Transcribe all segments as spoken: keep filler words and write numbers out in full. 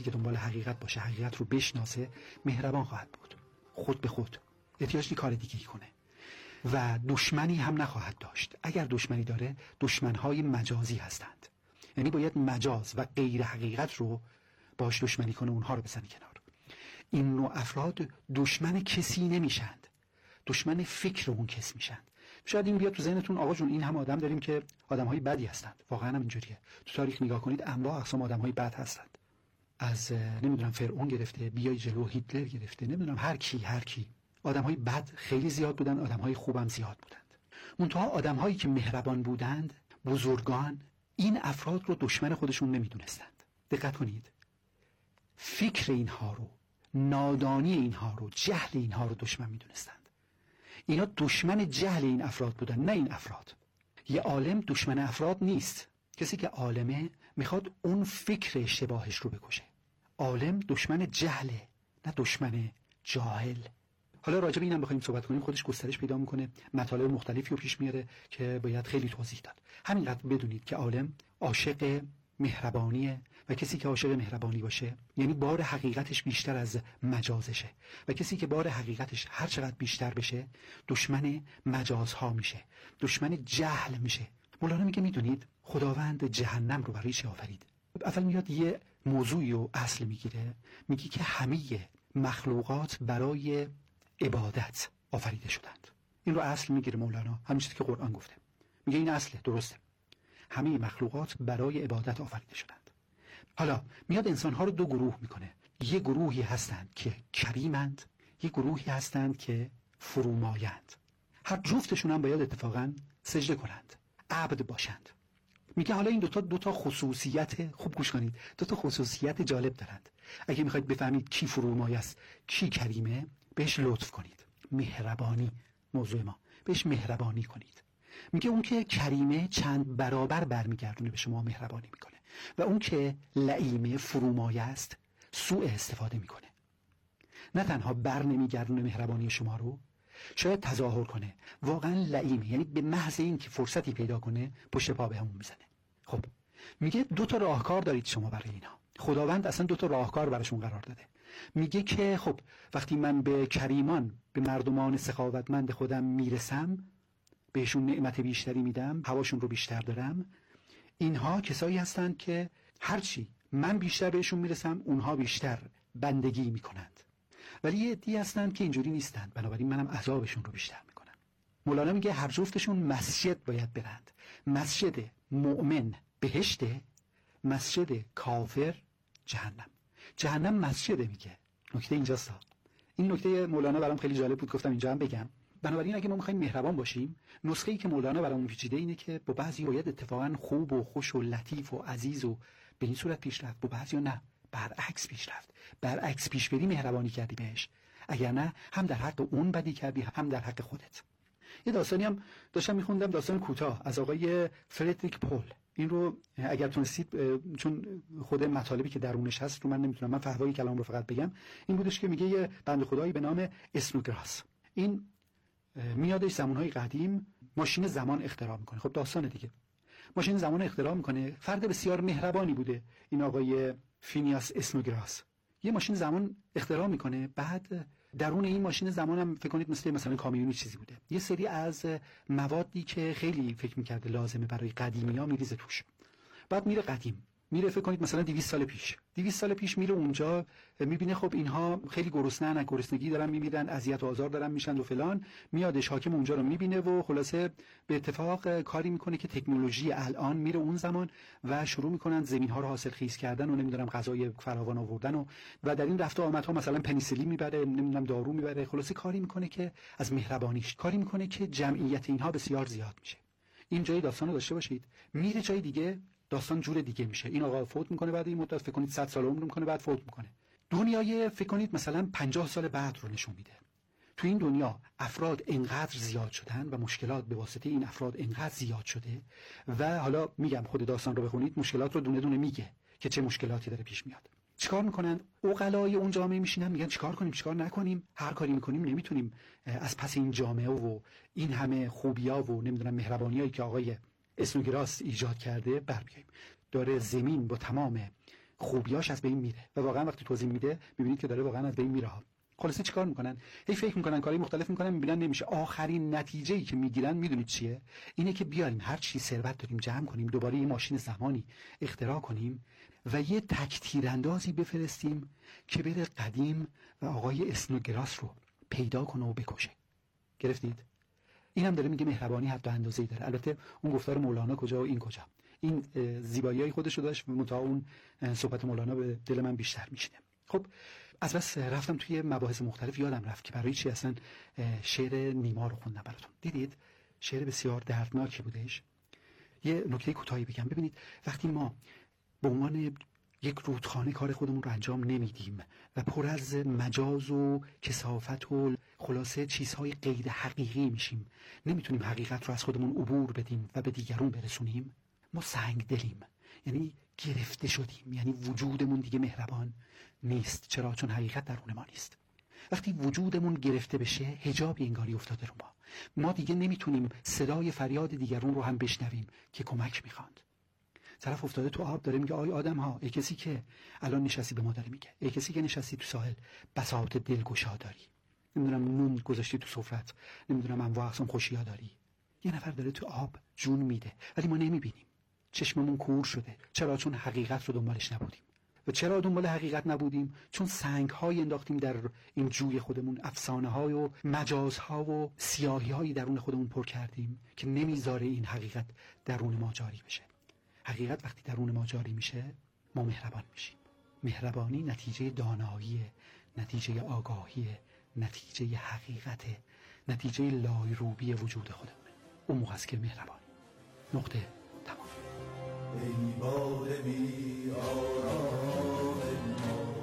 که دنبال حقیقت باشه، حقیقت رو بشناسه، مهربان خواهد بود، خود به خود، احتیاج نیست کار دیگه کنه و دشمنی هم نخواهد داشت. اگر دشمنی داره، دشمنهای مجازی هستند، یعنی باید مجاز و غیر حقیقت رو باش دشمنی کنه، اونها رو بزنی کنار. این نوع افراد دشمن کسی نمیشند، دشمن فکر اون کس میشند. شاید این بیاد تو ذهنتون آقا جون این هم آدم داریم که آدمهای بدی هستند. واقعا هم اینجوریه. تو تاریخ نگاه کنید انواع اقسام آدمهای بد هستند، از نمیدونم فرعون گرفته بیای جلو هیتلر گرفته، نمیدونم هر کی هر کی. آدمهای بد خیلی زیاد بودن، آدمهای خوبم زیاد بودند. منتها آدمهایی که مهربان بودند، بزرگان، این افراد رو دشمن خودشون نمیدونستند. دقت کنید، فکر اینها رو، نادانی اینها رو، جهل اینها رو دشمن میدونستند. اینا دشمن جهل این افراد بودن، نه این افراد. یه عالم دشمن افراد نیست. کسی که عالمه میخواد اون فکر اشتباهش رو بکشه. عالم دشمن جهله، نه دشمن جاهل. حالا راجع به اینم بخوایم صحبت کنیم خودش گسترش پیدا میکنه، مطالب مختلفی رو پیش میاره که باید خیلی توضیح داد. همینقدر بدونید که عالم عاشق مهربانیه و کسی که عاشق مهربانی باشه یعنی بار حقیقتش بیشتر از مجازشه و کسی که بار حقیقتش هر چقدر بیشتر بشه دشمن مجازها میشه، دشمن جهل میشه. مولانا میگه میدونید خداوند جهنم رو برای چی آفرید؟ اول میاد یه موضوعی رو اصل میگیره، میگه که همه مخلوقات برای عبادت آفریده شدند. این رو اصل میگیره مولانا، همین چیزی که قرآن گفته. میگه این اصله، درسته، همه مخلوقات برای عبادت آفریده شدند. حالا میاد انسانها رو دو گروه میکنه. یه گروهی هستند که کریمند، یه گروهی هستند که فرومایند. هر جفتشون هم باید اتفاقا سجده کنند، عبد باشند. میگه حالا این دوتا دوتا خصوصیت، خوب گوش کنید، دوتا خصوصیت جالب دارند. اگه میخواید بفهمید کی فرومایه است کی کریمه، بهش لطف کنید. مهربانی موضوع ما، بهش مهربانی کنید. میگه اون که کریمه چند برابر برمیگردونه به شما، مهربانی میکنه، و اون که لئیمه فرومایه است سوء استفاده میکنه. نه تنها بر نمیگردونه مهربانی شما رو، شاید تظاهر کنه. واقعا لئیمه، یعنی به محض این که فرصتی پیدا کنه پشت پا به همون میزنه. خب میگه دو تا راهکار دارید شما برای اینا. خداوند اصلا دو تا راهکار براشون قرار داده. میگه که خب وقتی من به کریمان، به مردمان سخاوتمند خودم میرسم، بهشون نعمت بیشتری میدم، هواشون رو بیشتر دارم، اینها کسایی هستند که هرچی من بیشتر بهشون میرسم اونها بیشتر بندگی میکنند. ولی یه عده‌ای هستند که اینجوری نیستند، بنابراین منم عذابشون رو بیشتر میکنم. مولانا میگه هر جفتشون مسجد باید برند. مسجد مؤمن بهشته، مسجد کافر جهنم. جهنم مسجده. میگه نکته اینجاست. این نکته مولانا برام خیلی جالب بود، گفتم اینجا هم بگم. بنابراین اگه ما میخوایم مهربان باشیم، نسخه‌ای که مولانا برامون پیچیده اینه که با بعضی باید اتفاقا خوب و خوش و لطیف و عزیز و به این صورت پیش رفت، با بعضی نه، برعکس پیش رفت. برعکس پیش بری مهربانی کردی بهش، اگر نه هم در حق اون بدی کردی هم در حق خودت. یه داستانی هم داشتم میخوندم، داستان کوتاه از آقای فردریک پول. این رو اگر تونستید، چون خود مطالبی که درونش هست رو من نمیتونم، من فهوای کلام رو فقط بگم. این بودش که میگه یه بنده خدایی به نام اسنوگراس، این میادش زمانهای قدیم ماشین زمان اختراع میکنه. خب داستان دیگه، ماشین زمان اختراع میکنه. فرد بسیار مهربانی بوده این آقای فینیاس اسنوگراس. یه ماشین زمان اختراع میکنه، بعد درون این ماشین زمان هم فکر کنید مثل مثلا کامیونی چیزی بوده، یه سری از موادی که خیلی فکر میکرده لازمه برای قدیمی‌ها میریزه توش. بعد میره قدیم، میره فکر کنید مثلا دویست سال پیش دویست سال پیش میره اونجا، میبینه خب اینها خیلی گرسنه‌ن، گرسنگی دارن میمیرن، اذیت و آزار دارن میشن و فلان. میادش حاکم اونجا رو میبینه و خلاصه به اتفاق کاری میکنه که تکنولوژی الان میره اون زمان و شروع میکنن زمین‌ها رو حاصل خیز کردن و نمیدونم غذای فراوان آوردن و و در این رفت و آمدها مثلا پنیسیلین میبره، نمیدونم دارو میبره، خلاصه کاری میکنه که از مهربانیش کاری میکنه که جمعیت اینها بسیار زیاد میشه. این جای داستانو داشته باشید. میره جای دیگه، داستان جور دیگه میشه. این آقا فوت میکنه، بعد این مدت فکر کنید صد سال عمر میکنه، بعد فوت میکنه. دنیای فکر کنید مثلا پنجاه سال بعد رو نشون میده. تو این دنیا افراد انقدر زیاد شدن و مشکلات به واسطه این افراد انقدر زیاد شده و حالا میگم خود داستان رو بخونید، مشکلات رو دونه دونه میگه که چه مشکلاتی داره پیش میاد. چیکار میکنن عقلای اون جامعه؟ میشینن میگن چیکار کنیم چیکار نکنیم، هر کاری میکنیم نمیتونیم از پس این جامعه و این همه خوبیا و نمیدونم مهربانیایی که آقای اسنوگراس ایجاد کرده بر بیاییم. داره زمین با تمام خوبیاش از بین میره و واقعا وقتی توضیح میده میبینید که داره واقعا از بین میره. خلاصه چیکار میکنن؟ هی فکر میکنن کاری مختلف میکنن، میبینن نمیشه. آخرین نتیجه‌ای که میگیرن میدونید چیه؟ اینه که بیاریم هر چی ثروت داریم جمع کنیم، دوباره یه ماشین زمانی اختراع کنیم و یه تک تیراندازی بفرستیم که بره قدیم و آقای اسنوگراس رو پیدا کنه و بکشه. گرفتید؟ این هم داره میگه مهربانی حد و اندازه‌ای داره. البته اون گفتار مولانا کجا و این کجا، این زیبایی‌های خودش رو داشت، منتها اون صحبت مولانا به دل من بیشتر میشینه. خب از بس رفتم توی مباحث مختلف، یادم رفت که برای چی اصلا شعر نیما رو خوندم براتون. دیدید شعر بسیار دردناکی بودش. یه نکته کوتاهی بگم. ببینید وقتی ما به عنوان یک رودخانه کار خودمون رو انجام نمیدیم و پر از مجاز و کثافت و خلاصه چیزهای غیر حقیقی میشیم، نمیتونیم حقیقت رو از خودمون عبور بدیم و به دیگرون برسونیم، ما سنگ دلیم، یعنی گرفته شدیم، یعنی وجودمون دیگه مهربان نیست. چرا؟ چون حقیقت درون ما نیست. وقتی وجودمون گرفته بشه حجابی انگاری افتاده رو ما، ما دیگه نمیتونیم صدای فریاد دیگرون رو هم بشنویم که کمک میخواند. طرف افتاده تو آب داره میگه آی آدم ها، ای کسی که الان نشستی، به ما داره میگه ای کسی که نشستی تو ساحل بساط دلگشا داری، نمیدونم نون گذاشتی تو سفرت، نمیدونم انواع اقسام خوشیا داری. یه نفر داره تو آب جون میده ولی ما نمیبینیم، چشممون کور شده. چرا؟ چون حقیقت رو دنبالش نبودیم. و چرا دنبال حقیقت نبودیم؟ چون سنگ های انداختیم در این جوی خودمون، افسانه های و مجاز ها و سیاهی های درون خودمون پر کردیم که نمیذاره این حقیقت درون ما جاری بشه. حقیقت وقتی درون ما جاری میشه ما مهربان میشیم. مهربانی نتیجه دانایی، نتیجه آگاهی، نتیجه حقیقت، نتیجه لایروبی وجود خودمونه. اون موقع است که مهربانی. نقطه تمام. ای باد بی آرام ما،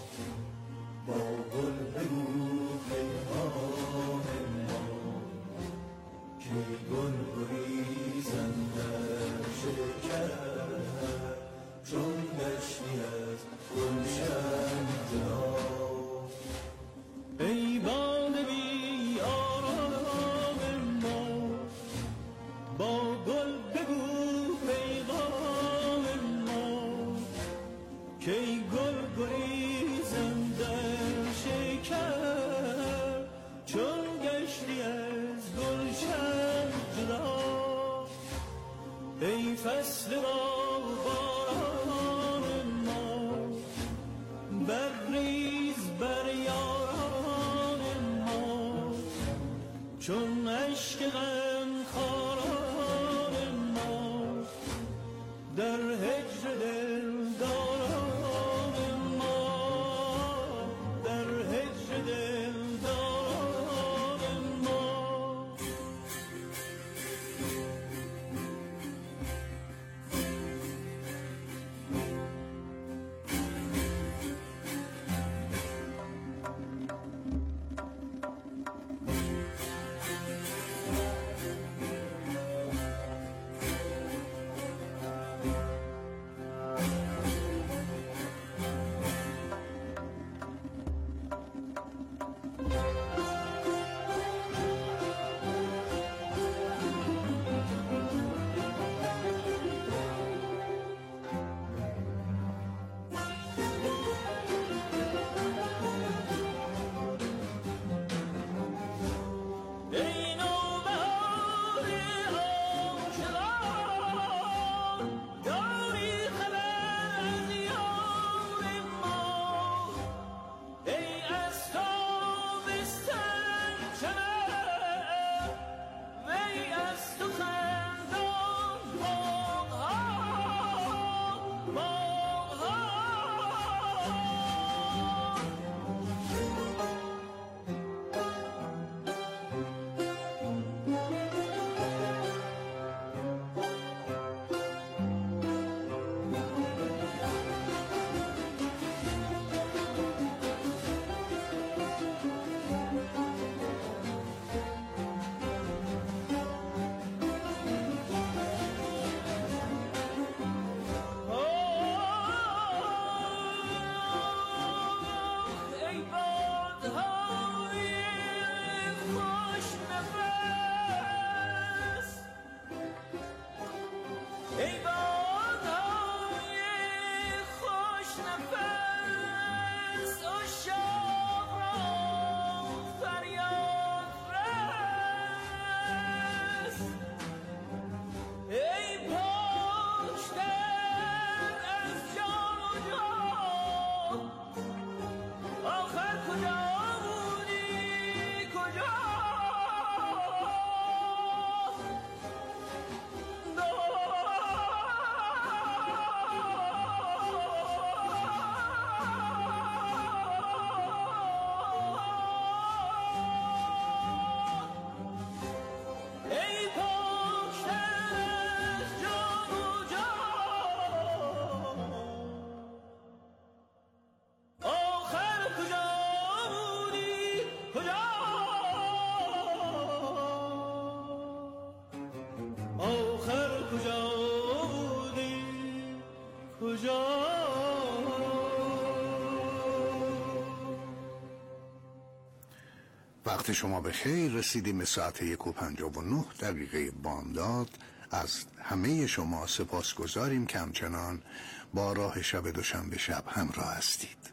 با گل بگو پیغام ما، که گل گریزن در شکر، چون گشتی از گلشن جدا. ای باد بی آرام ما، با گل بگو پیغام ما، که وقت شما به خیر. رسیدیم به ساعت یک و پنجاه و نه دقیقه بامداد. از همه شما سپاس گذاریم که همچنان با راه شب دوشنبه شب همراه هستید.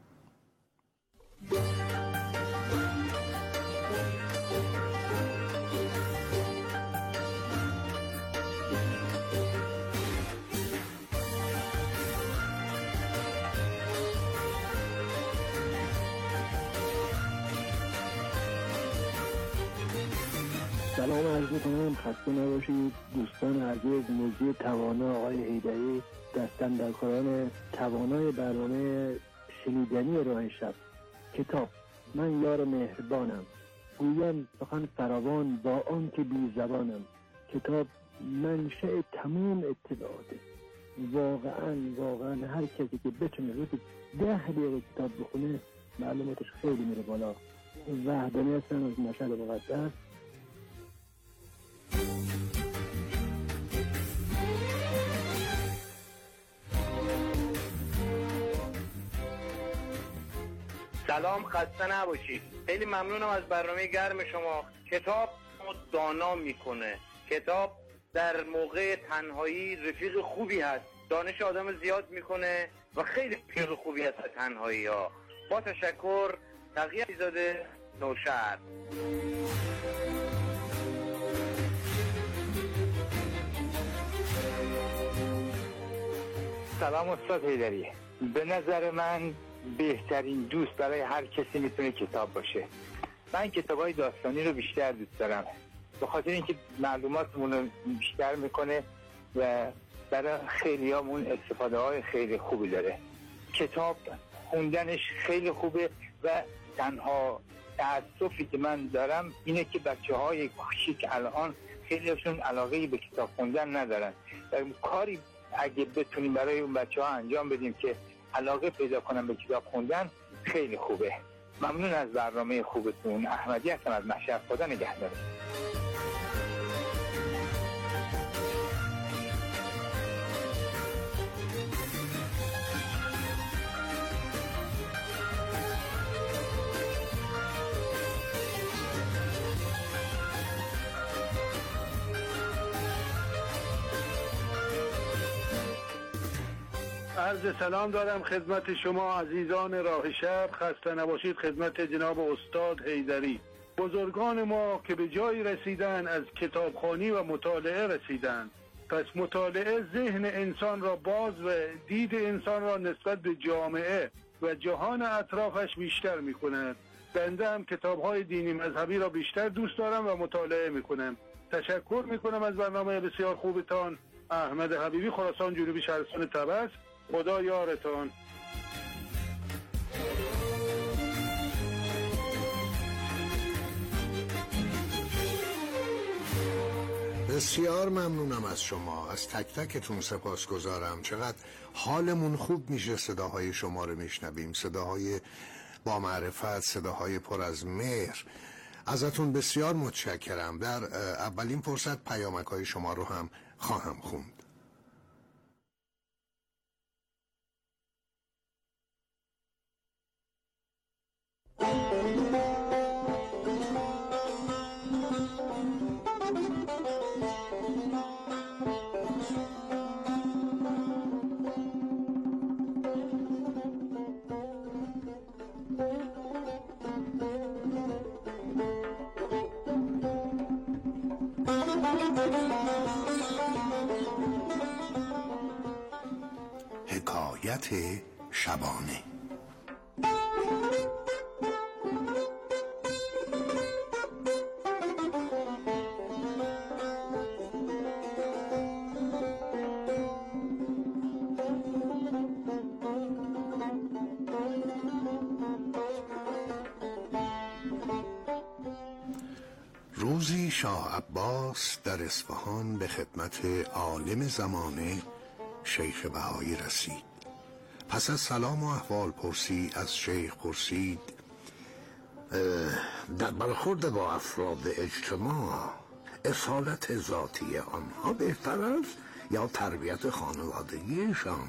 سلام عرض می‌کنم، خسته نباشید دوستان عزیز. موجی توانا آقای حیدری، دستاندرکاران توانای برنامه شنیدنی راه شب. کتاب من یار مهربانم، گویم سخن فراوان با آن که بی زبانم. کتاب منشأ تمام اطلاعاته. واقعا واقعا هر کسی که بتونه روز ده دقیقه کتاب بخونه معلوماتش خیلی میره بالا. وحدانی هستن از مشهد مقدس. سلام، خسته نباشید. خیلی ممنونم از برنامه گرم شما. کتاب دانا میکنه. کتاب در موقع تنهایی رفیق خوبی هست، دانش آدم زیاد میکنه و خیلی رفیق خوبی هست تنهایی ها. با تشکر، تقی علیزاده، نوشهر. سلام استاد حیدری. به نظر من بهترین دوست برای هر کسی میتونه کتاب باشه. من کتابای داستانی رو بیشتر دوست دارم به خاطر اینکه معلوماتمون رو بیشتر میکنه و برای خیلیامون استفاده های خیلی خوبی داره. کتاب خوندنش خیلی خوبه و تنها تأسفی که من دارم اینه که بچه های کوچیک الان خیلیشون علاقه به کتاب خوندن ندارن. کاری اگه بتونیم برای اون بچه ها انجام بدیم که علاقه پیدا کنم به کتاب خوندن خیلی خوبه. ممنون از برنامه خوبتون. احمدی هستم از مشهد. خدا نگهدار. عرض سلام دارم خدمت شما عزیزان راه شب. خسته نباشید. خدمت جناب استاد حیدری. بزرگان ما که به جایی رسیدن از کتابخوانی و مطالعه رسیدن. پس مطالعه ذهن انسان را باز و دید انسان را نسبت به جامعه و جهان اطرافش بیشتر می کند. بنده هم کتاب‌های دینی مذهبی را بیشتر دوست دارم و مطالعه می کنم. تشکر می کنم از برنامه بسیار خوبتان. احمد حبیبی، خراسان جنوبی، شهرستان طبس. خدا یارتان. بسیار ممنونم از شما. از تک تکتون سپاس گذارم. چقدر حالمون خوب میشه صداهای شما رو میشنویم. صداهای با معرفت، صداهای پر از مهر. ازتون بسیار متشکرم. در اولین فرصت پیامک‌های شما رو هم خواهم خوند. حکایت شبانه. روزی شاه عباس در اصفهان به خدمت عالم زمانه شیخ بهایی رسید. پس از سلام و احوال پرسی از شیخ پرسید در برخورد با افراد اجتماع اصالت ذاتی آنها بهتر است یا تربیت خانوادگیشان؟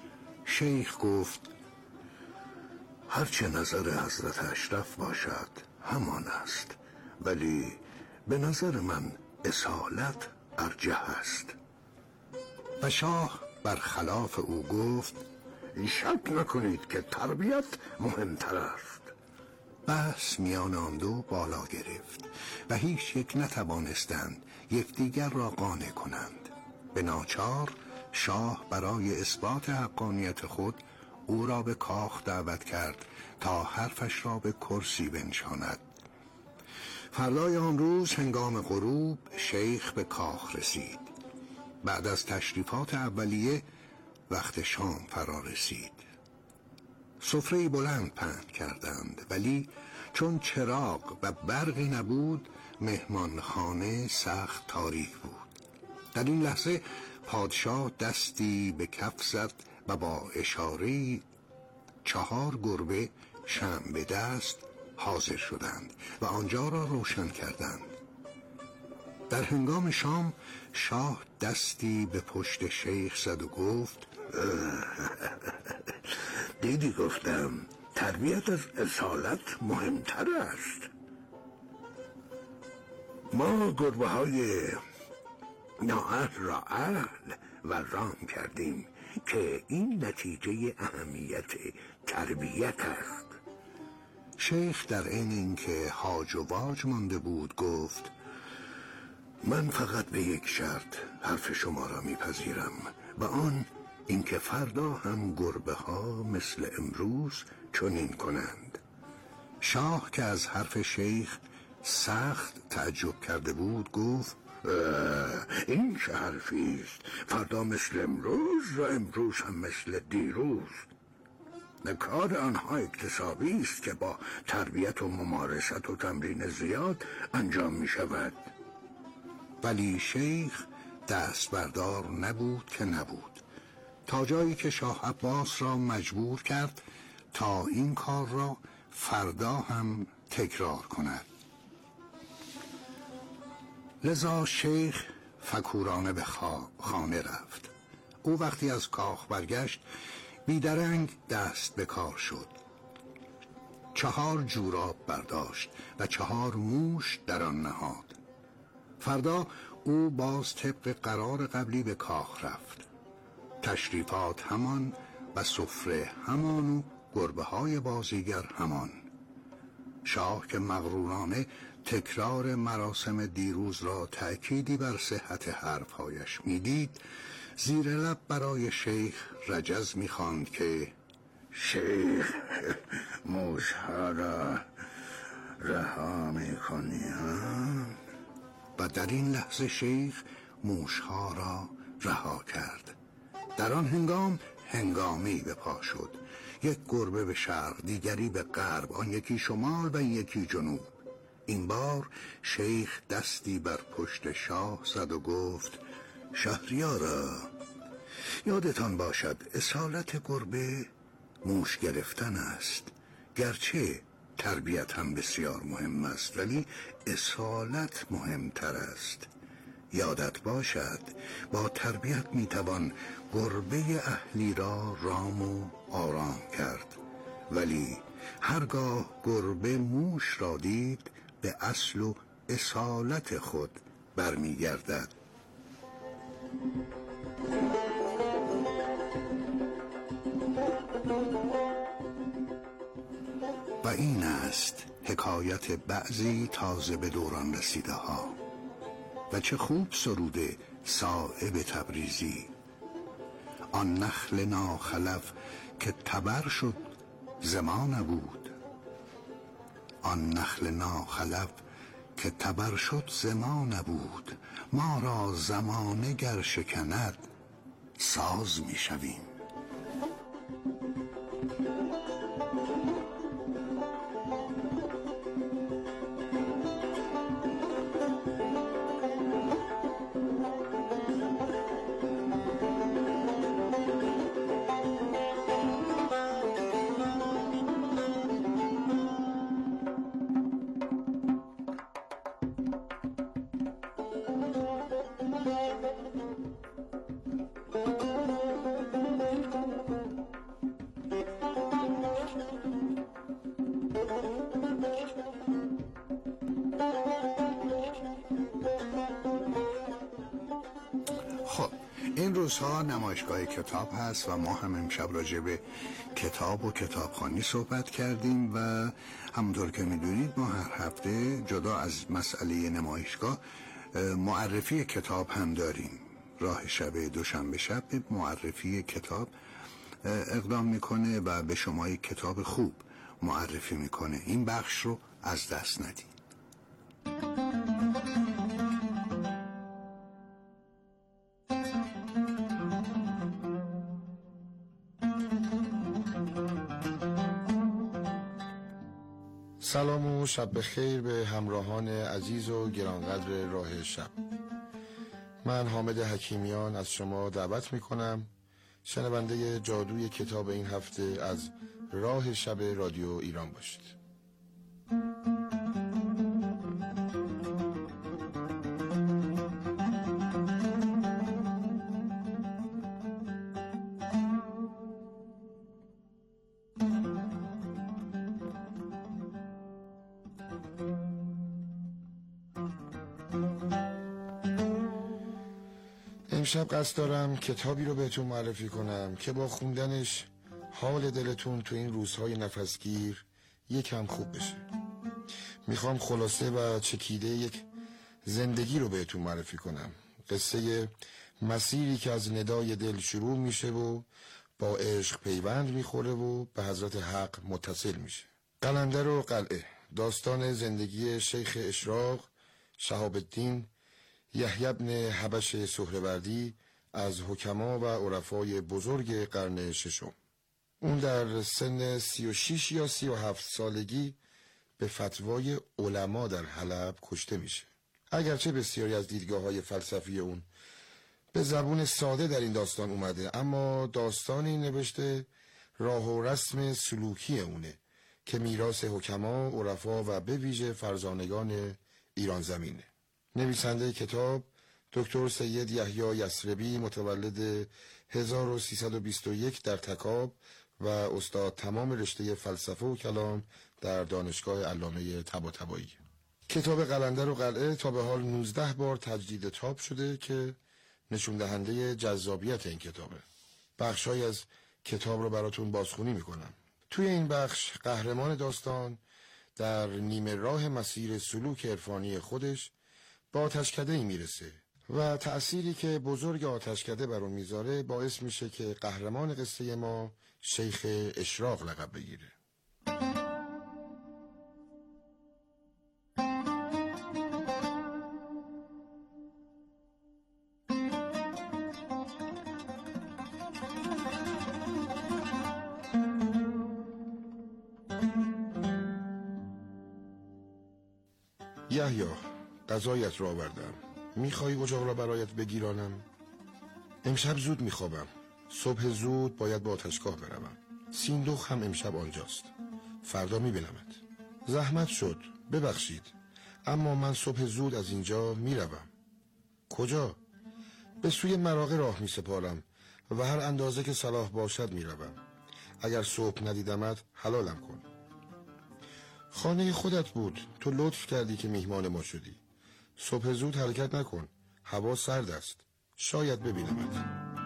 شیخ گفت هرچه نظر حضرت اشرف باشد همان است، ولی به نظر من اصالت ارجح است. و شاه برخلاف او گفت شک نکنید که تربیت مهمتر است. بحث میان آن دو بالا گرفت و هیچ یک نتوانستند یکدیگر را قانع کنند. به ناچار شاه برای اثبات حقانیت خود او را به کاخ دعوت کرد تا حرفش را به کرسی بنشاند. فردای آن روز هنگام غروب شیخ به کاخ رسید. بعد از تشریفات اولیه وقت شام فرا رسید. سفره بلند پهن کردند، ولی چون چراغ و برقی نبود مهمانخانه سخت تاریک بود. در این لحظه پادشاه دستی به کف زد و با اشاره چهار گربه شمع به دست حاضر شدند و آنجا را روشن کردند. در هنگام شام شاه دستی به پشت شیخ زد و گفت دیدی گفتم تربیت از اصالت مهمتر است. ما گربه های نااهل را اهل و رام کردیم که این نتیجه اهمیت تربیت است. شیخ در عین اینکه هاج و واج مانده بود گفت من فقط به یک شرط حرف شما را میپذیرم و آن اینکه فردا هم گربه ها مثل امروز چنین کنند. شاه که از حرف شیخ سخت تعجب کرده بود گفت این چه حرفی است؟ فردا مثل امروز و امروز هم مثل دیروز. کار آنها اکتسابی است که با تربیت و ممارست و تمرین زیاد انجام می شود. ولی شیخ دست بردار نبود که نبود، تا جایی که شاه عباس را مجبور کرد تا این کار را فردا هم تکرار کند. لذا شیخ فکورانه به خانه رفت. او وقتی از کاخ برگشت بیدرنگ دست به کار شد. چهار جوراب برداشت و چهار موش در آن نهاد. فردا او باز طبق قرار قبلی به کاخ رفت. تشریفات همان و سفره همان و گربه های بازیگر همان. شاه که مغرورانه تکرار مراسم دیروز را تأکیدی بر صحت حرفهایش میدید، زیر لب برای شیخ رجز میخواند که شیخ موشها را رها میکنی ها؟ و در این لحظه شیخ موشها را رها کرد. در آن هنگام هنگامی به پا شد. یک گربه به شرق، دیگری به غرب، آن یکی شمال و این یکی جنوب. این بار شیخ دستی بر پشت شاه زد و گفت شهریارا، یادتان باشد اصالت گربه موش گرفتن است. گرچه تربیت هم بسیار مهم است، ولی اصالت مهمتر است. یادت باشد با تربیت میتوان گربه اهلی را رام و آرام کرد، ولی هرگاه گربه موش را دید به اصل و اصالت خود برمیگردد. و این است حکایت بعضی تازه به دوران رسیده ها. و چه خوب سروده صایب تبریزی: آن نخل ناخلف که تبر شد زمان نبود، آن نخل ناخلف که تبر شد زمان نبود، ما را زمانه گر شکند ساز می شویم. روزها نمایشگاه کتاب هست و ما هم امشب راجع به کتاب و کتابخوانی صحبت کردیم و همونطور که میدونید ما هر هفته جدا از مسئله نمایشگاه معرفی کتاب هم داریم. راه شب دوشنبه شب به معرفی کتاب اقدام میکنه و به شما یک کتاب خوب معرفی میکنه. این بخش رو از دست ندید. سلام و شب بخیر به همراهان عزیز و گرانقدر راه شب. من حامد حکیمیان از شما دعوت میکنم شنونده جادوی کتاب این هفته از راه شب رادیو ایران باشید. امشب قصد دارم کتابی رو بهتون معرفی کنم که با خوندنش حال دلتون تو این روزهای نفسگیر یکم خوب بشه. میخوام خلاصه و چکیده یک زندگی رو بهتون معرفی کنم. قصه مسیری که از ندای دل شروع میشه و با عشق پیوند میخوره و به حضرت حق متصل میشه. قلندر و قلعه، داستان زندگی شیخ اشراق شهاب الدین یحیی بن حبش سهروردی از حکما و عرفای بزرگ قرن ششم. اون در سن سی و شیش یا سی و هفت سالگی به فتوای علما در حلب کشته میشه. اگرچه بسیاری از دیدگاه‌های فلسفی اون به زبون ساده در این داستان اومده، اما داستانی نوشته راه و رسم سلوکی اونه که میراث حکما، عرفا و به ویژه فرزانگان ایران زمینه. نویسنده کتاب دکتر سید یحیی یثربی متولد هزار و سیصد و بیست و یک در تکاب و استاد تمام رشته فلسفه و کلام در دانشگاه علامه طباطبایی. کتاب قلندر و قلعه تا به حال نوزده بار تجدید چاپ شده که نشون دهنده جذابیت این کتابه. بخش‌های از کتاب رو براتون بازخوانی میکنم. توی این بخش قهرمان داستان در نیمه راه مسیر سلوک عرفانی خودش با آتشکده ای میرسه و تأثیری که بزرگ آتشکده بر اون میذاره باعث میشه که قهرمان قصه ما شیخ اشراق لقب بگیره. یحیی، غذایت را آوردم. میخوای اجاق را برایت بگیرانم؟ امشب زود میخوابم. صبح زود باید با آتشگاه بروم. سیندوخ هم امشب آنجاست. فردا میبینمت. زحمت شد، ببخشید، اما من صبح زود از اینجا میروم. کجا؟ به سوی مراغه راه میسپارم و هر اندازه که صلاح باشد میروم. اگر صبح ندیدمت حلالم کن. خانه خودت بود، تو لطف کردی که میهمان ما شدی. صبح زود حرکت نکن، هوا سرد است. شاید ببینمت.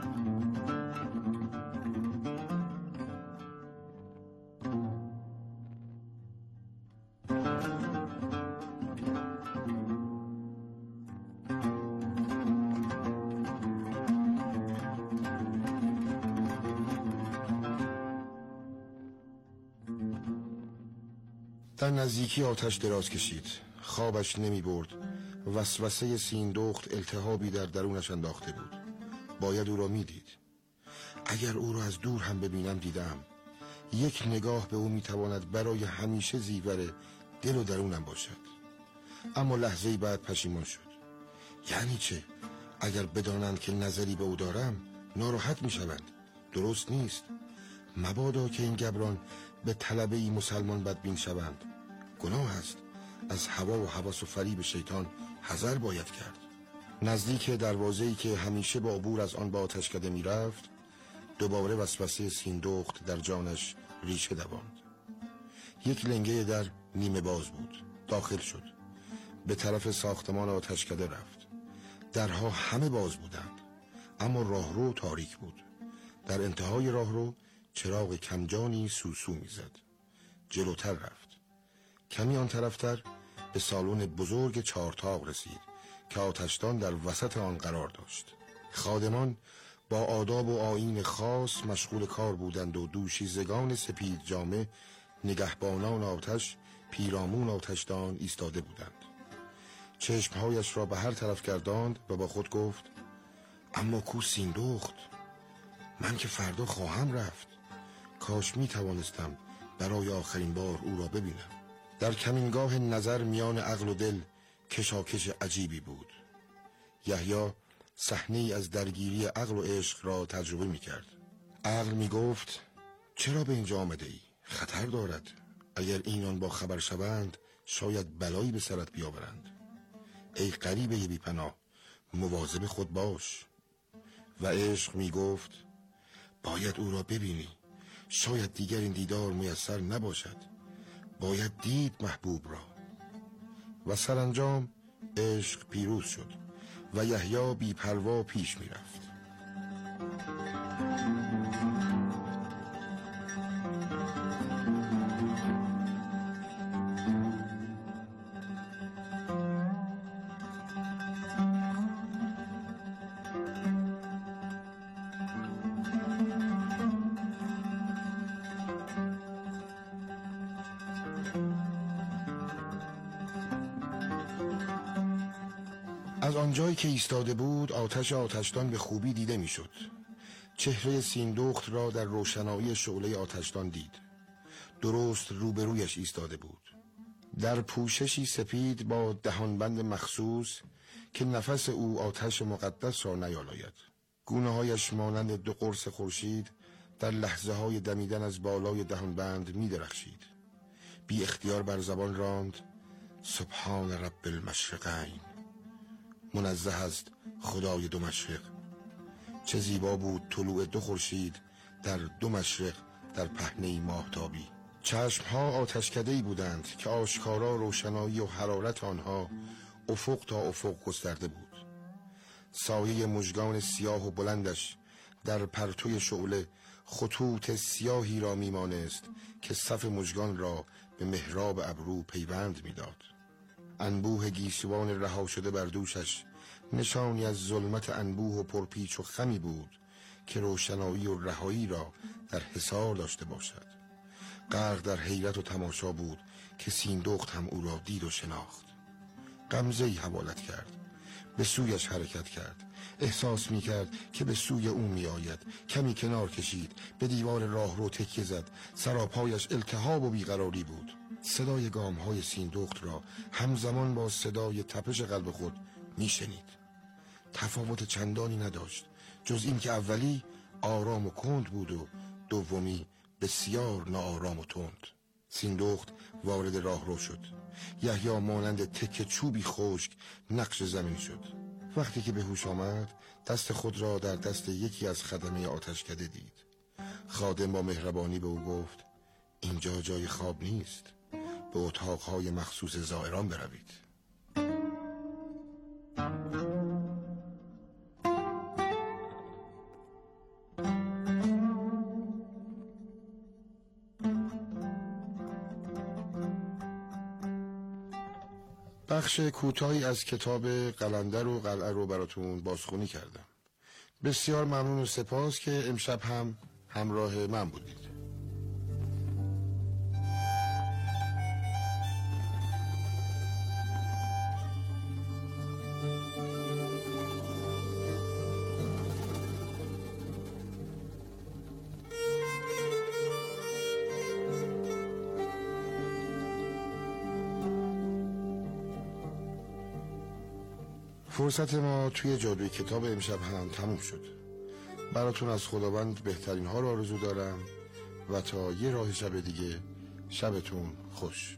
در نزدیکی آتش دراز کشید. خوابش نمی برد. وسوسه سیندخت التهابی در درونش انداخته بود. باید او را می دید. اگر او را از دور هم ببینم دیدم. یک نگاه به او می تواند برای همیشه زیور دل و درونم باشد. اما لحظه‌ای بعد پشیمان شد. یعنی چه؟ اگر بدانند که نظری به او دارم ناراحت می شوند. درست نیست. مبادا که این گبران به طلبه‌ای مسلمان بدبین شوند. گناه است. از هوا و هوس و فریب شیطان حذر باید کرد. نزدیک دروازه‌ای که همیشه با عبور از آن با آتشکده می رفت، دوباره وسوسه سیندخت در جانش ریشه دواند. یک لنگه در نیمه باز بود. داخل شد. به طرف ساختمان آتشکده رفت. درها همه باز بودند، اما راهرو تاریک بود. در انتهای راهرو چراغ کمجانی سوسو میزد. جلوتر رفت. کمی آن طرفتر به سالن بزرگ چهارتاق رسید که آتشدان در وسط آن قرار داشت. خادمان با آداب و آیین خاص مشغول کار بودند و دوشیزگان سپید جامه نگهبانان آتش پیرامون آتشدان ایستاده بودند. چشمهایش را به هر طرف گرداند و با خود گفت اما کو سیندخت؟ من که فردا خواهم رفت. کاش می توانستم برای آخرین بار او را ببینم. در کمینگاه نظر میان عقل و دل کشاکش عجیبی بود. یحیی صحنه‌ای از درگیری عقل و عشق را تجربه می کرد. عقل می گفت چرا به اینجا آمده ای؟ خطر دارد. اگر اینان با خبر شوند شاید بلایی به سرت بیاورند. ای غریبه بی پناه، مواظب خود باش. و عشق می گفت باید او را ببینی. شاید دیگر این دیدار میسر نباشد. باید دید محبوب را. و سرانجام عشق پیروز شد و یحیی بی پروا پیش می رفت. از آنجایی که ایستاده بود آتش آتشدان به خوبی دیده میشد. چهره سیندخت را در روشنایی شعله آتشدان دید. درست روبرویش ایستاده بود. در پوششی سپید با دهانبند مخصوص که نفس او آتش مقدس را نیالاید. گونه‌هایش مانند دو قرص خورشید در لحظه های دمیدن از بالای دهانبند می درخشید. بی اختیار بر زبان راند سبحان رب المشرقین. منزه است خدای دو مشرق. چه زیبا بود طلوع دو خورشید در دو مشرق در پهنه ماهتابی. چشمها آتشکده‌ای بودند که آشکارا روشنایی و حرارت آنها افق تا افق گسترده بود. سایه مژگان سیاه و بلندش در پرتوی شعله خطوط سیاهی را میمانست که صف مژگان را به محراب ابرو پیوند میداد. انبوه گیسوان رها شده بر دوشش نشانی از ظلمت انبوه و پرپیچ و خمی بود که روشنایی و رهایی را در حصار داشته باشد. غرق در حیرت و تماشا بود که سیندخت هم او را دید و شناخت. غمزه‌ای حوالت کرد. به سویش حرکت کرد. احساس می کرد که به سوی او می آید. کمی کنار کشید. به دیوار راه رو تکیه زد. سراپایش التهاب و بیقراری بود. صدای گام های سیندخت را همزمان با صدای تپش قلب خود می شنید. تفاوت چندانی نداشت جز این که اولی آرام و کند بود و دومی بسیار ناآرام و تند. سیندخت وارد راه رو شد. یحیی مانند تکه چوبی خشک نقش زمین شد. وقتی که به هوش آمد دست خود را در دست یکی از خدمه آتشکده دید. خادم با مهربانی به او گفت اینجا جای خواب نیست. به اتاقهای مخصوص زائران بروید. بخش کوتاهی از کتاب قلندر و قلعه رو براتون بازخوانی کردم. بسیار ممنون و سپاس که امشب هم همراه من بودید. فرصت ما توی جادوی کتاب امشب هم تموم شد. براتون از خداوند بهترین ها رو آرزو دارم و تا یه راه شب دیگه شبتون خوش.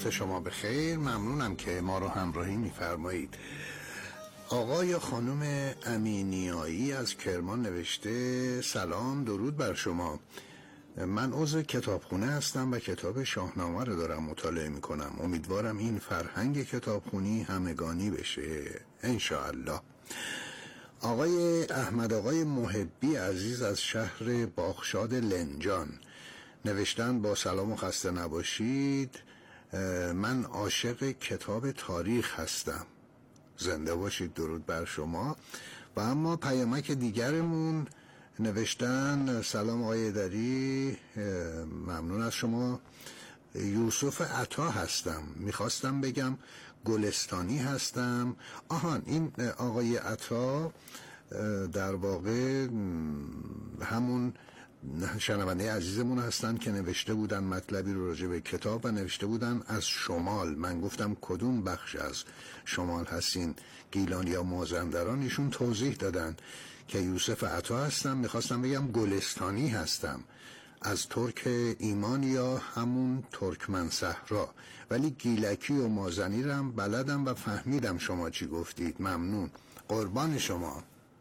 وقت شما بخیر. ممنونم که ما رو همراهی می‌فرمایید. آقای یا خانم امینیایی از کرمان نوشته سلام، درود بر شما. من عضو کتابخونه هستم و کتاب شاهنامه رو دارم مطالعه میکنم. امیدوارم این فرهنگ کتابخونی همگانی بشه انشاءالله. آقای احمد آقای محبی عزیز از شهر باغشاد لنجان نوشتن با سلام و خسته نباشید، من عاشق کتاب تاریخ هستم. زنده باشید، درود بر شما. و اما پیامک دیگرمون نوشتن سلام آقای حیدری، ممنون از شما. یوسف عطا هستم، میخواستم بگم گلستانی هستم. آهان، این آقای عطا در واقع همون شنونده عزیزمون هستن که نوشته بودن مطلبی رو راجع به کتاب و نوشته بودن از شمال. من گفتم کدوم بخش از شمال هستین، گیلان یا مازندران؟ ایشون توضیح دادن که یوسف عطا هستم، میخواستم بگم گلستانی هستم، از ترک ایمان یا همون ترکمن صحرا، ولی گیلکی و مازنی رو هم بلدم و فهمیدم شما چی گفتید. ممنون، قربان شما.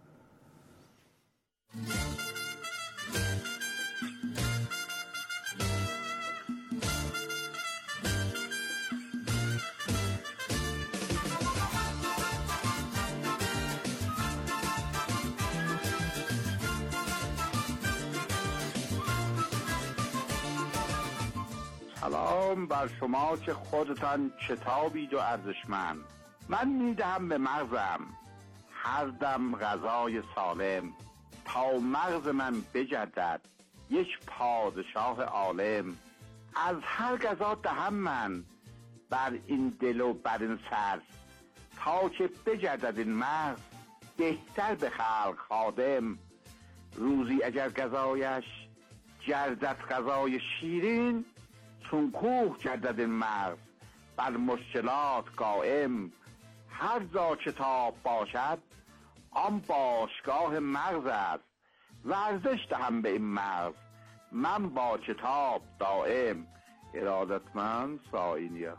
سلام بر شما که خودتان کتابید و ارزشمند. من میدهم به مغزم هر دم غذای سالم، تا مغز من بجدد یک پادشاه عالم. از هر غذا دهم من بر این دل و بر این سر، تا که بجدد این مغز بهتر به خلق خادم. روزی اگر غذایش گردد غذای شیرین، چون کوه گردد این مغز بر مشکلات قائم. هر جا کتاب باشد آن باشگاه مغز است، ورزش دهم به این مغز من با کتاب دائم. ارادتمند ساینیا.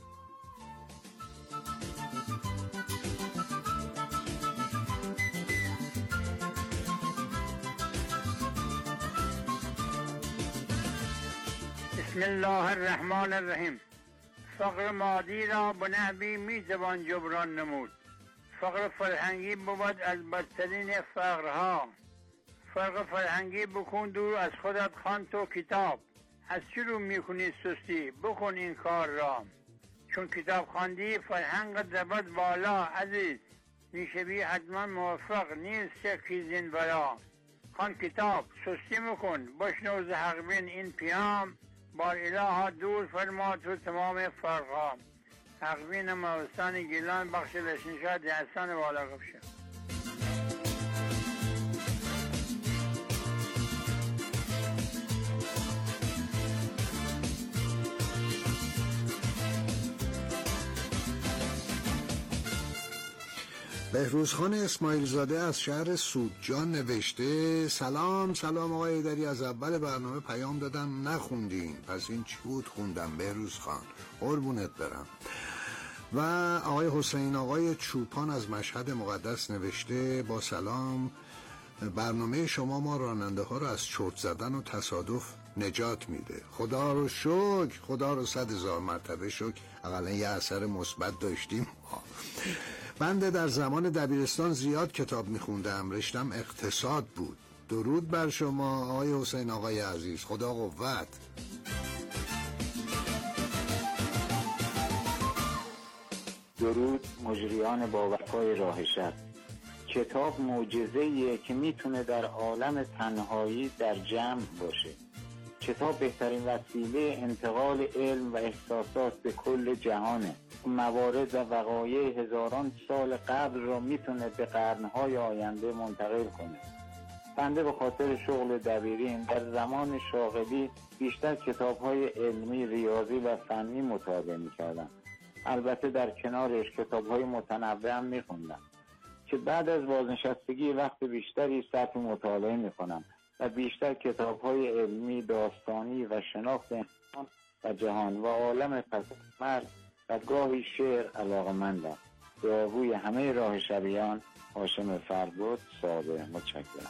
بسم الله الرحمن الرحیم. فقر مادی را به نحوی می توان جبران نمود. فقر فرهنگی بود از بدترین فقرها. فقر فرهنگی بکن دور از خودت خوان تو کتاب. از چی رو میکنی سستی؟ بکن این کار را. چون کتاب خواندی فرهنگت رود بالا عزیز. میشوی حتما موفق، نیست شکی زین برا. خوان کتاب، سستی مکن، بشنو ز حق بین این پیام. بار الها دور فرما تو تمام فرقا. حقبین موستان گیلان، بخش لشنشاد حسن والا گفشه. بهروزخان اسماعیل زاده از شهر سودجان نوشته سلام سلام آقای حیدری، از اول برنامه پیام دادم نخوندین، پس این چی بود خوندم. بهروزخان قربونت برم. و آقای حسین آقای چوپان از مشهد مقدس نوشته با سلام، برنامه شما ما راننده ها رو از چرت زدن و تصادف نجات میده. خدا رو شکر، خدا رو صد هزار مرتبه شکر، اقلا یه اثر مثبت داشتیم. بنده در زمان دبیرستان زیاد کتاب میخوندم، رشتم اقتصاد بود. درود بر شما آقای حسین آقای عزیز، خدا قوت. درود مجریان با وفای راه شب. کتاب معجزه‌ایه که میتونه در عالم تنهایی در جمع باشه. کتاب بهترین وسیله انتقال علم و احساسات به کل جهانه. موارد و وقایع هزاران سال قبل را میتونه به قرنهای آینده منتقل کنه. بنده به خاطر شغل دبیریم در زمان شاغلی بیشتر کتاب‌های علمی، ریاضی و فنی مطالعه می‌کردم. البته در کنارش کتاب‌های متنوع هم می‌خوندم که بعد از بازنشستگی وقت بیشتری سطح مطالعه می‌کنم و بیشتر کتاب‌های علمی، داستانی و شناخت انسان و و جهان و عالم پس مرد و گاهی شعر علاقمندم. دعاگوی همه راه شبیان، هاشم فربود، صابه. متشکرم.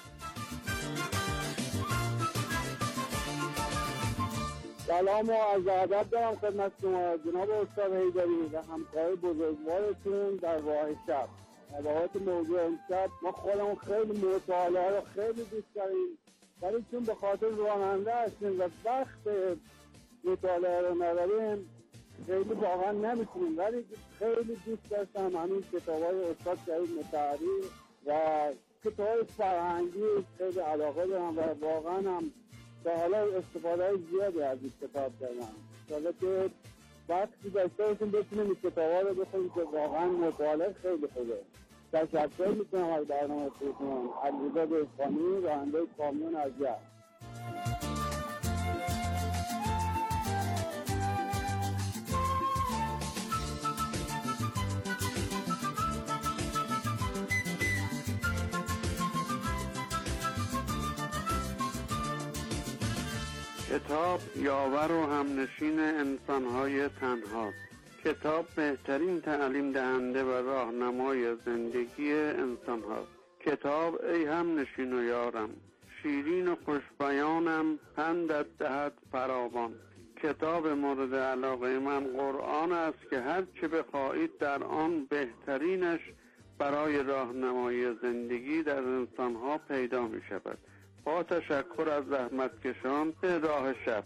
سلام و عرض ادب دارم خدمت شما جناب استاد حیدری و همکار بزرگوارتون در راه شب. بابت موضوع امشب، ما خودمون خیلی مطالعه رو خیلی دوست داریم، ولی چون به خاطر راننده هستیم و وقت مطالعه رو نداریم خیلی واقعا نمیتونیم، ولی خیلی دوست داشتم همین کتاب‌های استاد شهید مطهری و کتاب فرهنگی خیلی علاقه دارم و واقعا هم تا حالا استفاده زیادی از این کتاب دارم. حالا که وقتی داشته باشیم بتونیم این کتاب‌ها رو بخونیم که واقعا مطالعه خیلی خوبه. تشکر میکنم از برنامه خودتون. علیرضا دهقانی، راننده کامیون از یزد. کتاب یاور و همنشین انسان‌های تنهاست. کتاب بهترین تعلیم دهنده و راهنمای زندگی انسان هاست. کتاب ای همنشین و یارم، شیرین و خوش بیانم، پندت دهد فراوان. کتاب مورد علاقه من قرآن است که هر چه بخواهید در آن بهترینش برای راهنمای زندگی در انسان‌ها پیدا می شود. با تشکر از زحمتکشان به راه شب.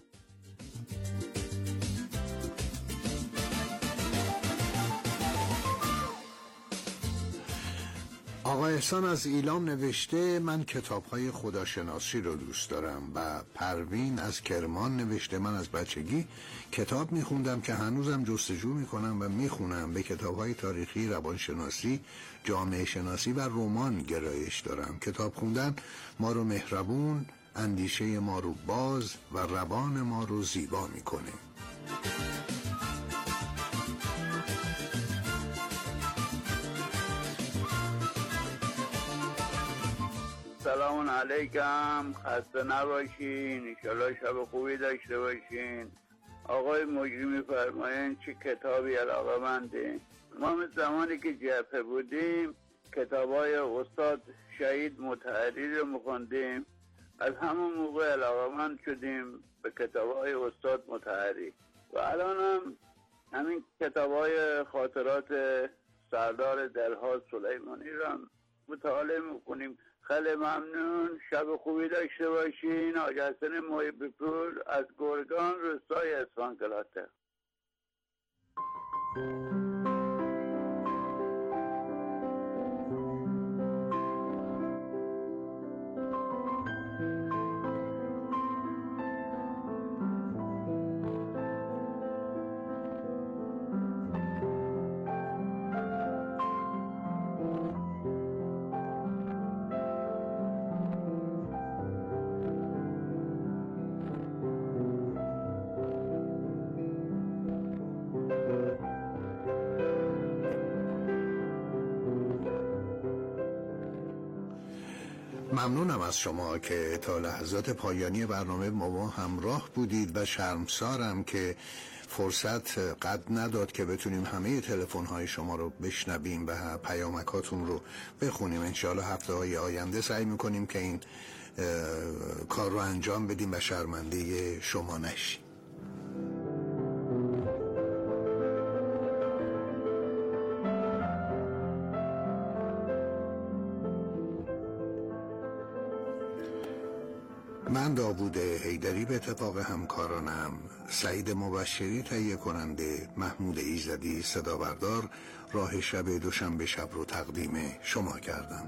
آقا احسان از ایلام نوشته من کتاب‌های خداشناسی رو دوست دارم و پروین از کرمان نوشته من از بچگی کتاب میخوندم که هنوزم جستجو میکنم و میخونم. به کتاب‌های تاریخی، روانشناسی، جامعه شناسی و رمان گرایش دارم. کتاب خوندن ما رو مهربون، اندیشه ما رو باز و روان ما رو زیبا میکنه. سلام علیکم، خسته نباشین، انشالله شب خوبی داشته باشین. آقای مجری میفرمایین چه کتابی علاقه منده. ما من زمانی که جبهه بودیم کتابای استاد شهید مطهری رو میخوندیم، از همون موقع علاقه من شدیم به کتابای استاد مطهری و الان هم همین کتابای خاطرات سردار دلها سلیمانی رو هم مطالعه میکنیم. خیلی ممنون، شب خوبی داشته باشین. حاج حسن محب پور از گرگان، روستای اصفهان کلاته. ممنونم از شما که تا لحظات پایانی برنامه ما با همراه بودید و شرمسارم که فرصت قد نداد که بتونیم همه تلفن‌های شما رو بشنویم و پیامکاتون رو بخونیم. انشاءالله هفته های آینده سعی میکنیم که این کار رو انجام بدیم و شرمنده شما نشیم. من داوود حیدری به اتفاق همکارانم سعید مبشری تهیه کننده، محمود ایزدی صدا بردار، راه شب دوشنبه شب رو تقدیم شما کردم.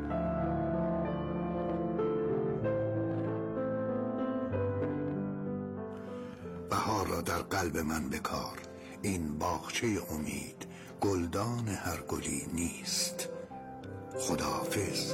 بهار را در قلب من بکار، این باغچه امید گلدان هر گلی نیست. خداحافظ.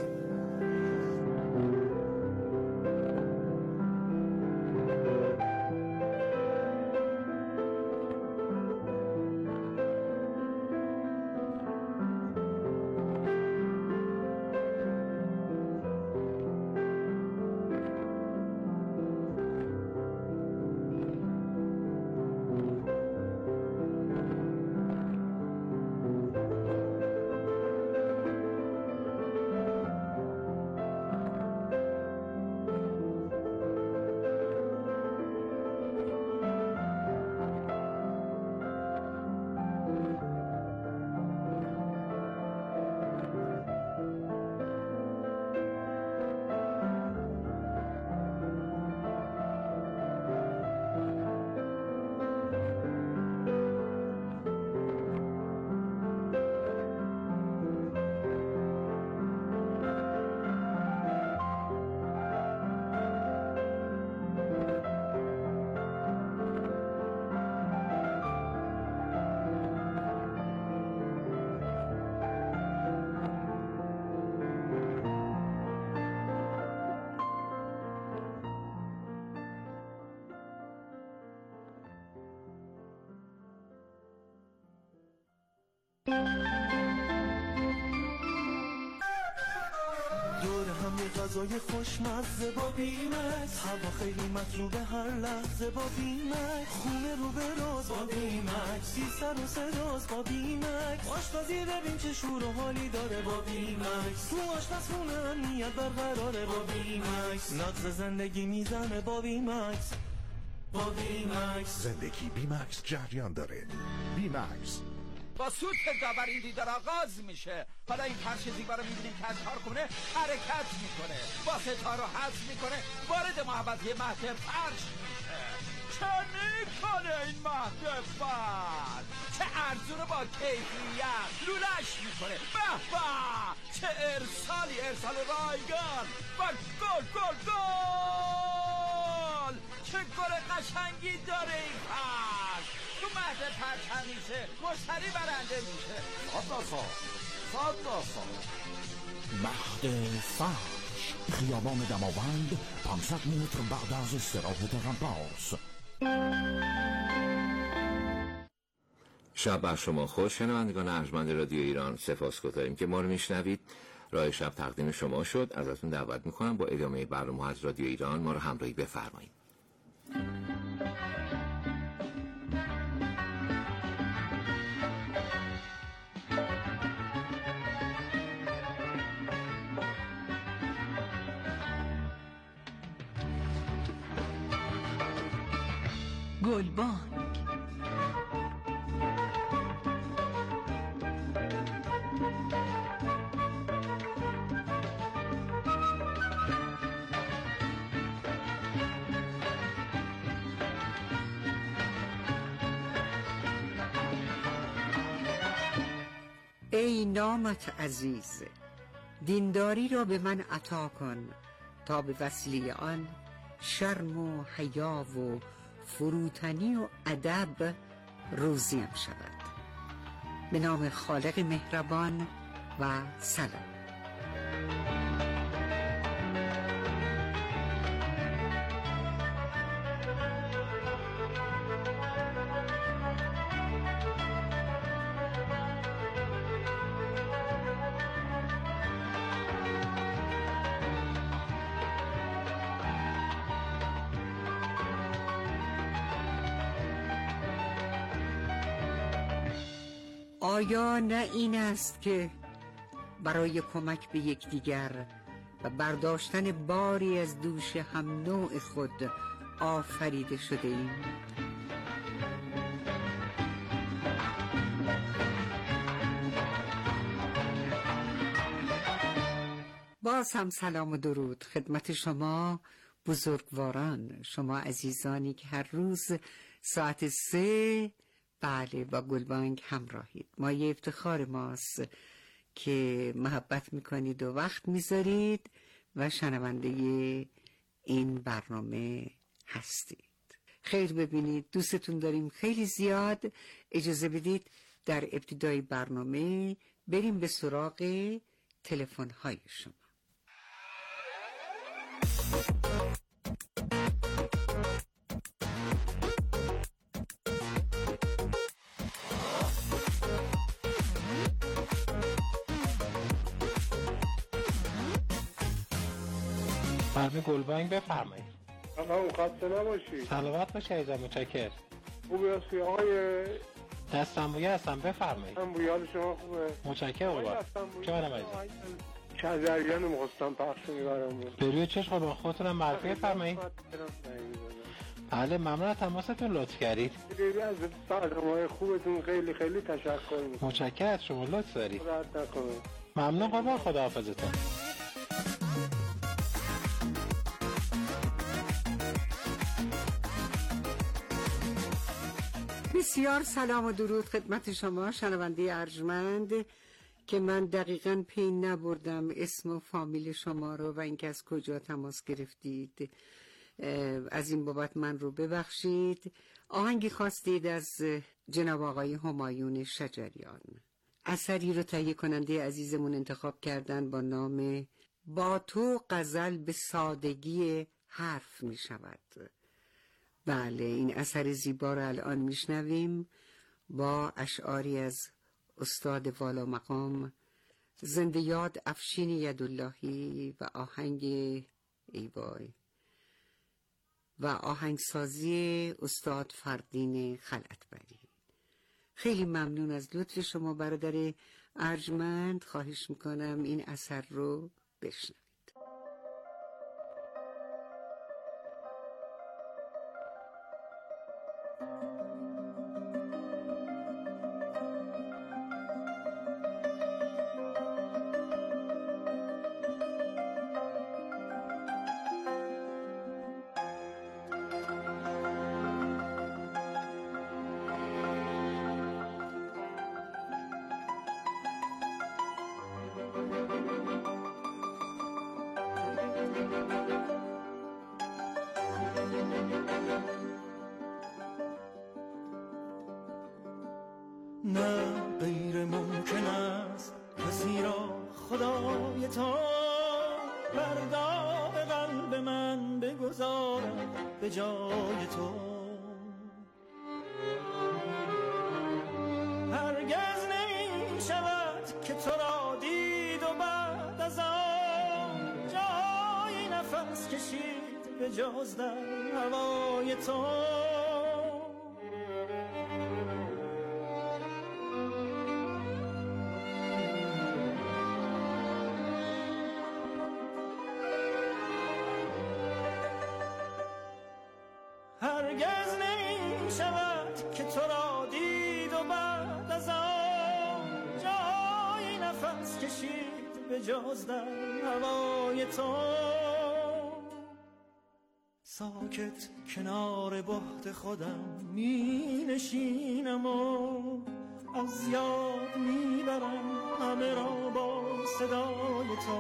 غذای خوشمزه با بیمکس، هوا خیلی مطلوبه هر لحظه با بیمکس، خونه رو به راز با بیمکس، بی سر و صداست با بیمکس، آشپزی ببین چه شور و حالی داره با بیمکس، تو آشپزخونه امنیت برقراره با بیمکس، نقض زندگی میزنه با بیمکس. با بیمکس زندگی بیمکس جریان داره. بیمکس با سوت داور این دیدار آغاز میشه. حالا این فرش زیبا رو میبینیم که از کارخونه حرکت میکنه، با ستاره رو حذف میکنه، وارد محوطه مهد فرش میشه. چه میکنه این مهد فرش؟ چه ارزونه با کیفیت لولش میکنه. به به چه ارسالی، ارسال رایگان و گل گل گل. چه گل قشنگی داره این فرش. تو مهد فرش همیشه مشتری برنده میشه. صد صد صد مهد فرش، خیابان دماوند، پانصد متر بعد از استراحت رمپارس. شب بر شما خوش. شنوندگان ارجمند رادیو ایران سپاسگزاریم که ما رو میشنوید. راه شب تقدیم شما شد. ازتون دعوت میکنم با ادامه برنامه از رادیو ایران ما رو همراهی بفرمایید. گلبانگ. ای نامت عزیز، دینداری را به من عطا کن تا به وسیله آن شرم و حیا و فروتنی و ادب روزیم شود. به نام خالق مهربان و سلام. آیا نه این است که برای کمک به یکدیگر و برداشتن باری از دوش هم نوع خود آفریده شده ایم؟ باز هم سلام و درود خدمت شما بزرگواران، شما عزیزانی که هر روز ساعت سه بله با گلبانگ همراهید. ما یه افتخار ماست که محبت میکنید و وقت میذارید و شنونده این برنامه هستید. خیر ببینید، دوستتون داریم خیلی زیاد. اجازه بدید در ابتدای برنامه بریم به سراغ تلفن های شما. خانم گلبانگ بفرمایید. سلام، خسته نباشید. سلامت باشید عزیزم، متشکرم. خوبی هستی آقای دستنبویی هستم، بفرمایید. دستنبویی حال شما خوبه؟ متشکرم قربان. جانم عزیزم. شجریان مخواستم پخش می‌برم. بروی چشم قربان خودتونم معرفی بفرمایید. بله ممنون از تماستون، لطف کردید. خیلی از برنامه‌های خوبتون خیلی خیلی تشکر می‌کنم. متشکرم از شما، لطف دارید. راحت نکنید. ممنون قربان، خداحافظتون. بسیار سلام و درود خدمت شما شنونده ارجمند که من دقیقاً پی نبردم اسم و فامیل شما رو و اینکه از کجا تماس گرفتید. از این بابت من رو ببخشید. آهنگی خواستید از جناب آقای همایون شجریان. اثری رو تهیه کننده عزیزمون انتخاب کردن با نام با تو غزل به سادگی حرف می شود. بله این اثر زیبا رو الان میشنویم با اشعاری از استاد والا مقام زنده یاد افشین یداللهی و آهنگ ای وای و آهنگسازی استاد فردین خلعتبری. خیلی ممنون از لطف شما برادر ارجمند. خواهش میکنم این اثر رو بشنوید. نه غیر ممکن است کسی را خدای تو بر داغ قلب من بگذارد به جای تو. هرگز نمی شود که تو را دید و بعد از آن جای نفس کشید به جز در هوای تو. هرگز نمی شود که تو را دید و بعد از آن جای نفس کشید به جز در هوای تو. ساکت کنار بحت خودم می نشینم و از یاد می برم همه را با صدای تو.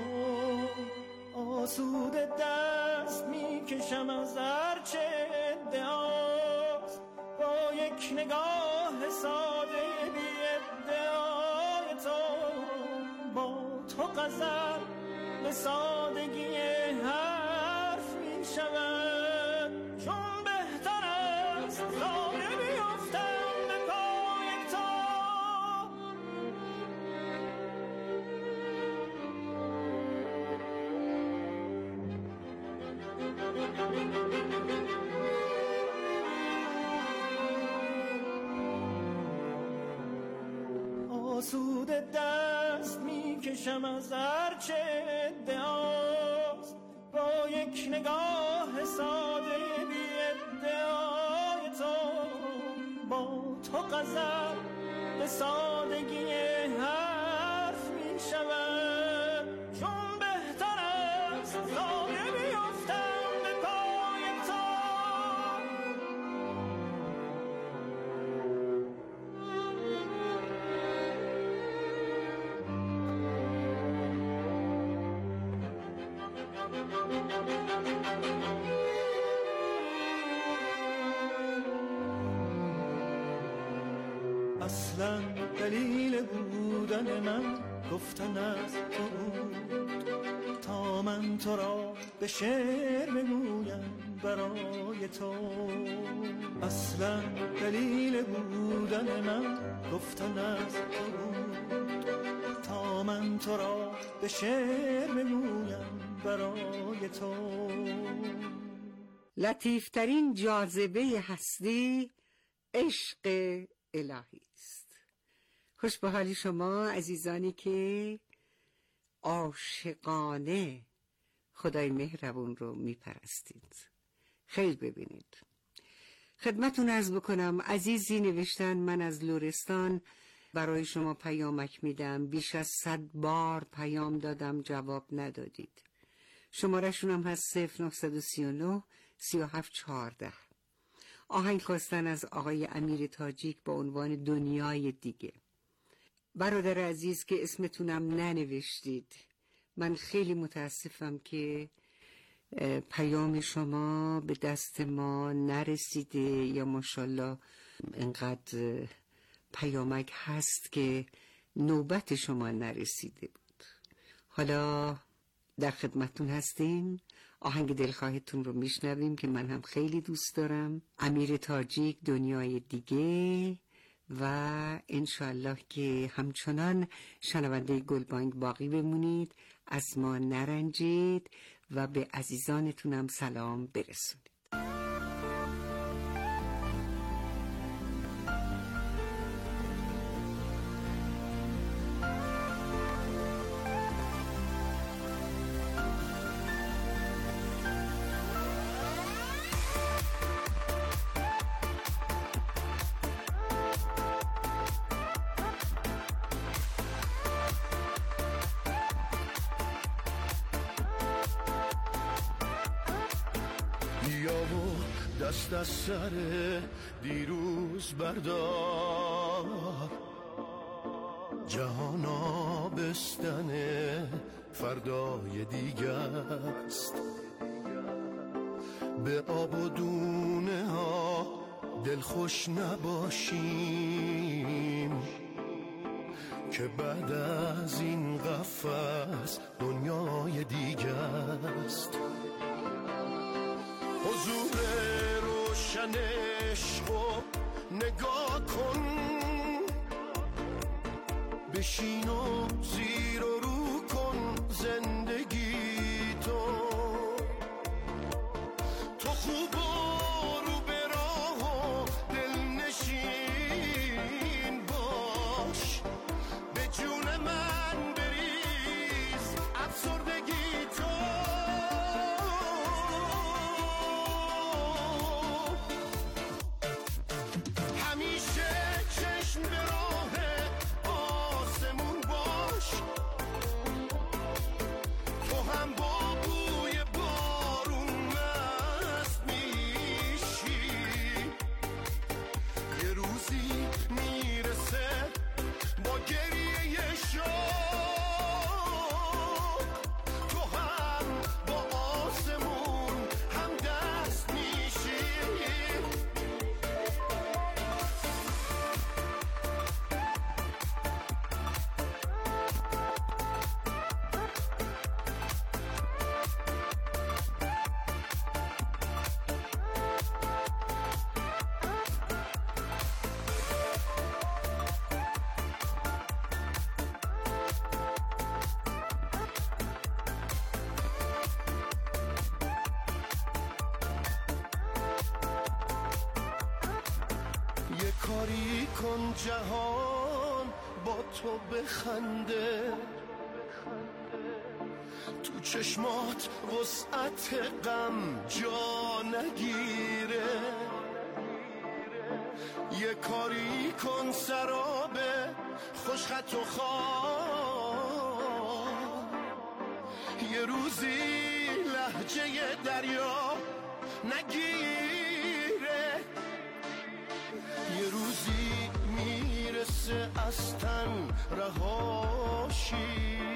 آسوده دست می کشم از هرچه ادعاست با یک نگاه ساده بی ادعای تو. با تو غزل به سادگی حرف می شود چون بهتر است زاده بیفتم به پای تو. آسوده دست می کشم از هرچه ادعاست با یک نگاه ساده بی ادعای تو. با تو غزل به سادگی حرف می شود چون بهتر است زاده بیفتم به پای تو. اصلا دلیل بودن من گفتن از تو بود تا من تو را به شعر بگویم برای تو. اصلا دلیل بودن من گفتن از تو بود تا من تو را به شعر بگویم برای تو. لطیفترین جاذبه هستی عشق الهی است. خوش به حال شما عزیزانی که عاشقانه خدای مهربون رو میپرستید. خیر ببینید. خدمتون عرض بکنم عزیزی نوشتن من از لرستان برای شما پیامک میدم. بیش از صد بار پیام دادم جواب ندادید. شماره شونم هست صفر نه سه نه سه هفت چهارده. آهنگ خواستن از آقای امیر تاجیک با عنوان دنیای دیگه. برادر عزیز که اسمتونم ننوشتید، من خیلی متاسفم که پیام شما به دست ما نرسیده یا ماشاءالله انقدر پیامک هست که نوبت شما نرسیده بود. حالا در خدمتون هستیم. آهنگ دلخواهتون رو میشنویم که من هم خیلی دوست دارم. امیر تاجیک دنیای دیگه و انشاءالله که همچنان شنونده گلبانگ باقی بمونید، از ما نرنجید و به عزیزانتونم سلام برسونید. دست از سر دیروز بردار، جهان آبستن فردای دیگه است. به آب و دونه ها دلخوش نباشیم که بعد از این قفس دنیای دیگه است. حضور روشن عشقو نگاه کن، بشین و زیر و رو کن زندگی تو. تو خوب و رو به راه و دلنشین باش، به جون من بریز افسردگی تو. کاری کن جهان با تو بخنده، تو چشمات وسعت غم جا نگیره. یه کاری کن سراب خوشخط و خواب، یه روزی لهجه دریا نگیره. یه روزی میرسه از تن رهاشی،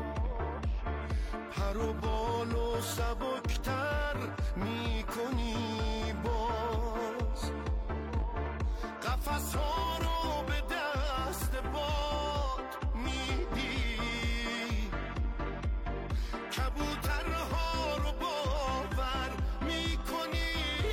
پر و بال و سبکتر میکنی باز. قفس ها رو به دست باد میدی، کبوترها رو باور میکنی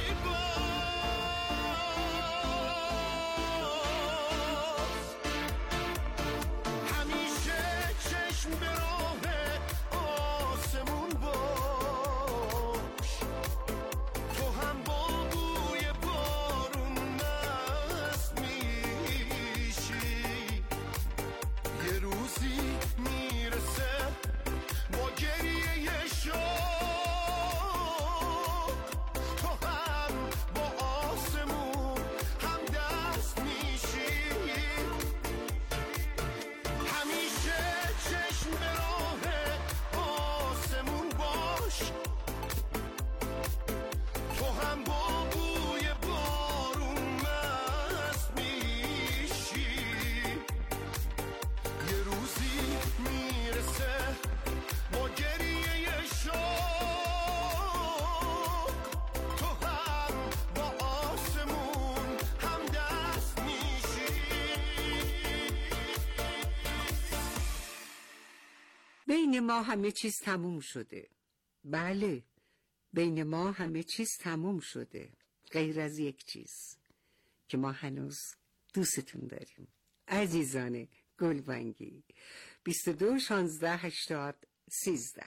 بین ما همه چیز تموم شده. بله، بین ما همه چیز تموم شده، غیر از یک چیز که ما هنوز دوستتون داریم. عزیزان گلبانگی. بیست و دو شانزده هشتاد سیزده.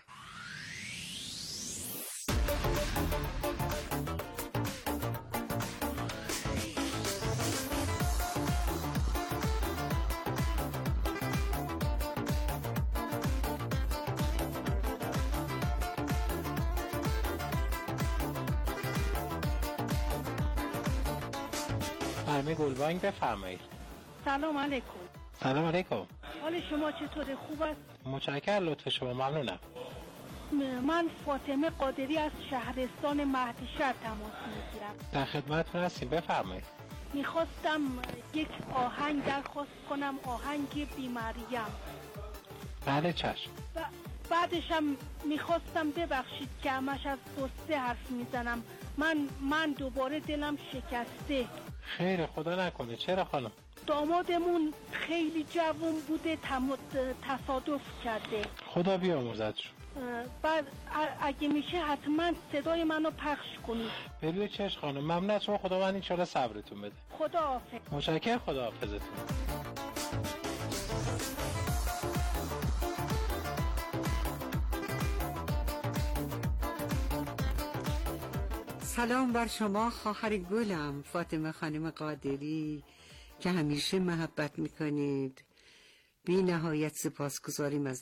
خانم گلبانگ بفرمایید. سلام علیکم. سلام علیکم. حال شما چطوره؟ خوب است؟ متشکرم، لطف شما، ممنونم. من فاطمه قادری از شهرستان مهدیشهر تماس میگیرم. در خدمتتون هستیم، بفرمایید. میخواستم یک آهنگ درخواست کنم، آهنگ بیماریم. بله چشم. ب... بعدشم میخواستم، ببخشید که همش از دوسته حرف میزنم، من من دوباره دلم شکسته. خیر خدا نکنه. چرا خانم؟ دامادمون خیلی جوان بوده، تصادف کرده. خدا بیامرزدش. بعد اگه میشه حتما صدای منو پخش کنید. بروی چشم خانم، ممنون از شما، خدا من انشالله صبرتون بده. خدا حافظ. متشکرم، خدا حافظتون. سلام بر شما خواهر گلم، فاطمه خانم قادری که همیشه محبت میکنید. بی نهایت سپاسگزاریم از